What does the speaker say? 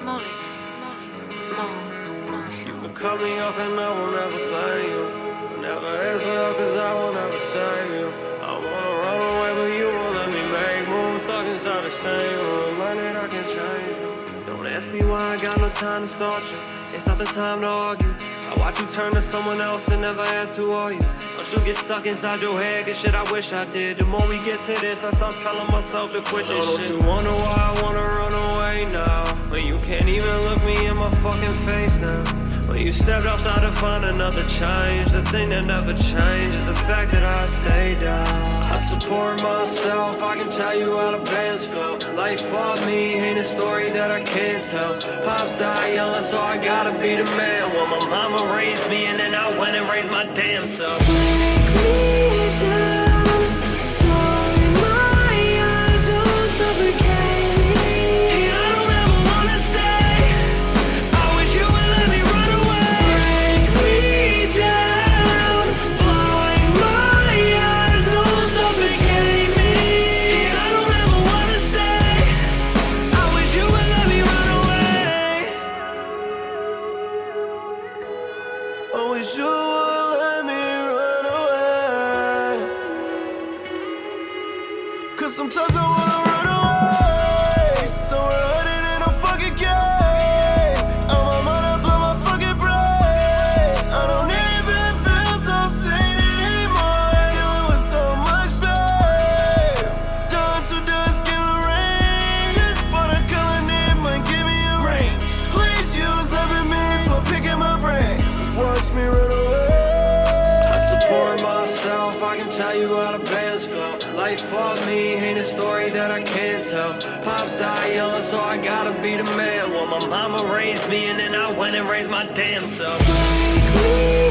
Molly, Molly, Molly. You can cut me off and I won't ever blame you. I'll never ask for help cause I won't ever save you. I wanna run away but you won't let me make moves. Stuck inside the same room, learn that I can change you. Don't ask me why I got no time to start you. It's not the time to argue. I watch you turn to someone else and never ask who are you. Don't you get stuck inside your head, cause shit I wish I did. The more we get to this, I start telling myself to quit this shit. Don't you wonder why I wanna run away now? When you can't even look me in my fucking face now. When you stepped outside to find another change, the thing that never changed is the fact that I stayed down. I support myself, I can tell you how the bands felt. Life for me ain't a story that I can't tell. Pops died young, so I gotta be the man. Well, my mama raised me and then I went and raised my damn self. Break me down, blowing my eyes, don't suffocate me. I don't ever wanna stay. I wish you would let me run away. Break me down, blowing my eyes, don't suffocate me. I don't ever wanna stay. I wish you would let me run away. I wish you would let me run away. Cause sometimes I wanna run away. So we're headed in a fucking cave. On my mind, I blow my fucking brain. I don't even feel so sane anymore. Dealing with so much pain. Done to dusk in the rain. Just put a color name might give me a range. Please use every means for picking my brain. Watch me run away. I support myself, I can tell you how the bands felt. Life for me ain't a story that I can't tell. Pops died young, so I gotta be the man. Well, my mama raised me and then I went and raised my damn self. Break me